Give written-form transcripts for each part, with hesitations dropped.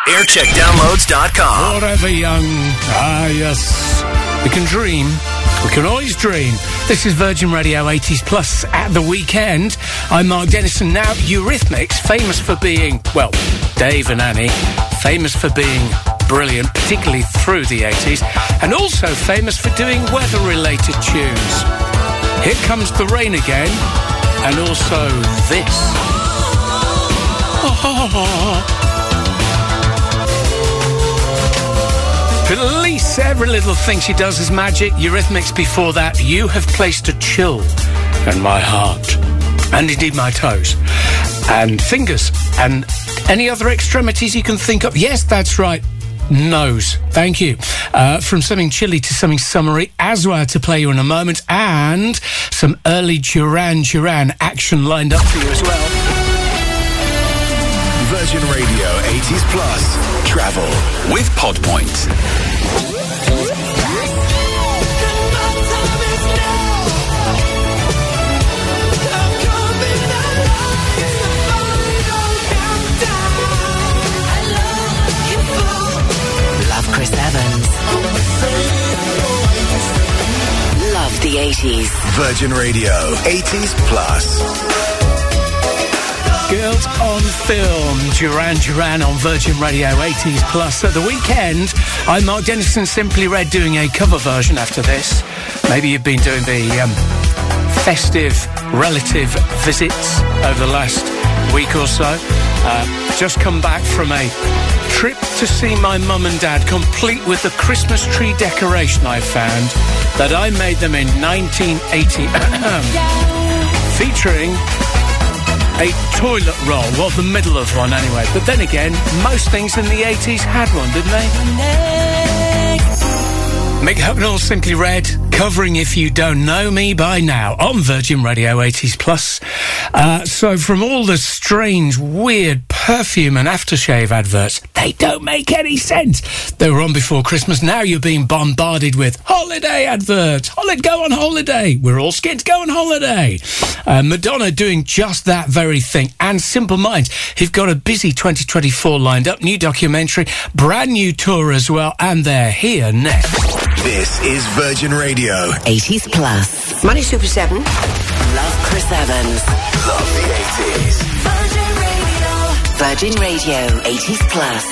Aircheckdownloads.com. Forever young. Ah, yes. We can dream. We can always dream. This is Virgin Radio 80s Plus at the weekend. I'm Mark Dennison. Now, Eurythmics, famous for being, well, Dave and Annie, famous for being brilliant, particularly through the 80s, and also famous for doing weather-related tunes. Here Comes the Rain Again, and also this. Police, every little thing she does is magic. Eurythmics before that, You Have Placed a Chill in My Heart, and indeed my toes, and fingers, and any other extremities you can think of. Yes, that's right. Nose. Thank you. From something chilly to something summery, Aswa to play you in a moment, and some early Duran Duran action lined up for you as well. Virgin Radio 80s Plus. Travel with Podpoint. Love Chris Evans. Love the 80s. Virgin Radio 80s Plus. Girls on Film, Duran Duran on Virgin Radio 80s Plus. At the weekend, I'm Mark Dennison, Simply Red, doing a cover version after this. Maybe you've been doing the festive relative visits over the last week or so. Just come back from a trip to see my mum and dad, complete with the Christmas tree decoration I found that I made them in 1980, featuring a toilet roll, well, the middle of one anyway. But then again, most things in the 80s had one, didn't they? Mick Hucknall, Simply Red, covering If You Don't Know Me by now on Virgin Radio 80s Plus. So from all the strange, weird perfume and aftershave adverts, they don't make any sense. They were on before Christmas. Now you're being bombarded with holiday adverts. Go on holiday. We're all scared to go on holiday. Madonna doing just that very thing. And Simple Minds, who've got a busy 2024 lined up. New documentary, brand new tour as well. And they're here next. This is Virgin Radio 80s Plus. Money Super 7. Love Chris Evans. Love the 80s. Virgin Radio 80s Plus.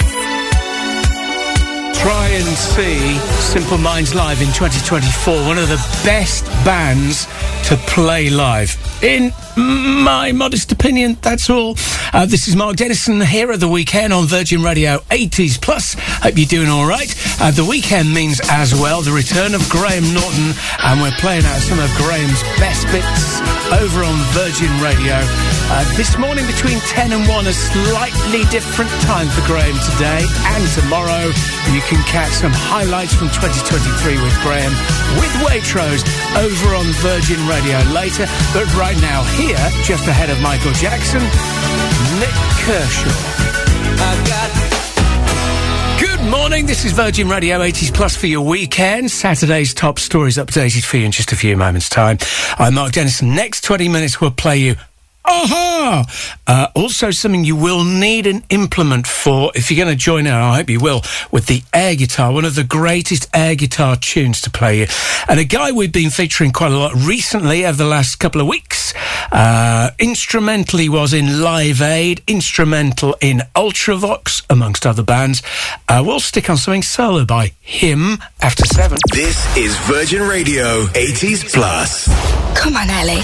Try and see Simple Minds live in 2024. One of the best bands to play live. In my modest opinion, that's all. This is Mark Dennison here at the weekend on Virgin Radio 80s Plus. Hope you're doing all right. The weekend means as well the return of Graham Norton, and we're playing out some of Graham's best bits over on Virgin Radio. This morning between 10 and 1, a slightly different time for Graham today and tomorrow. You can catch some highlights from 2023 with Graham with Waitrose over on Virgin Radio later. But right now, here, just ahead of Michael Jackson, Nick Kershaw. Good morning, this is Virgin Radio 80s Plus for your weekend. Saturday's top stories updated for you in just a few moments' time. I'm Mark Dennison. Next 20 minutes we'll play you Aha! Also something you will need an implement for if you're going to join in, I hope you will, with the air guitar, one of the greatest air guitar tunes to play you. And a guy we've been featuring quite a lot recently over the last couple of weeks. Instrumental he was in Live Aid, instrumental in Ultravox, amongst other bands. We'll stick on something solo by him after 7. This is Virgin Radio 80s Plus. Come on, Ellie.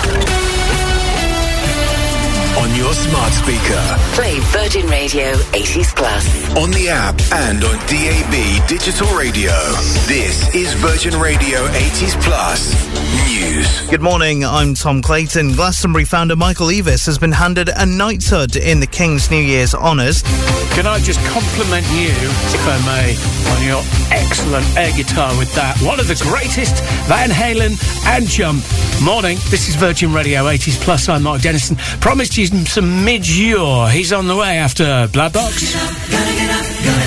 On your smart speaker. Play Virgin Radio 80s Plus. On the app and on DAB Digital Radio. This is Virgin Radio 80s Plus News. Good morning, I'm Tom Clayton. Glastonbury founder Michael Eavis has been handed a knighthood in the King's New Year's honours. Can I just compliment you, if I may, on your excellent air guitar with that. One of the greatest, Van Halen and Jump. Morning, this is Virgin Radio 80s Plus. I'm Mark Dennison. Promised you some mid-yore. He's on the way after Blood Box.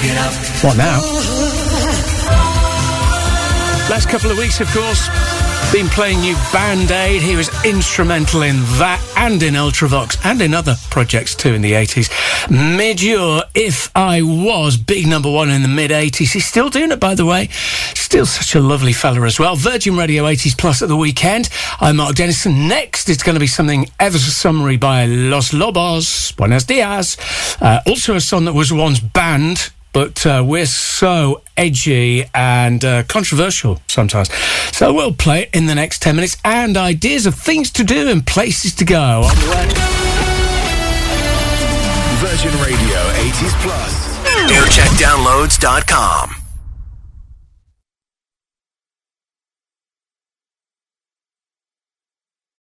What now? Last couple of weeks, of course, Been playing you Band-Aid. He was instrumental in that and in Ultravox and in other projects too in the 80s. Midure, If I Was, big number one in the mid-80s. He's still doing it, by the way. Still such a lovely fella as well. Virgin Radio 80s Plus at the weekend. I'm Mark Dennison. Next, it's going to be something ever so summery by Los Lobos. Buenos dias. Also a song that was once banned, but we're so edgy and controversial sometimes. So we'll play it in the next 10 minutes. And ideas of things to do and places to go. On the way. Virgin Radio 80s Plus. Aircheckdownloads.com.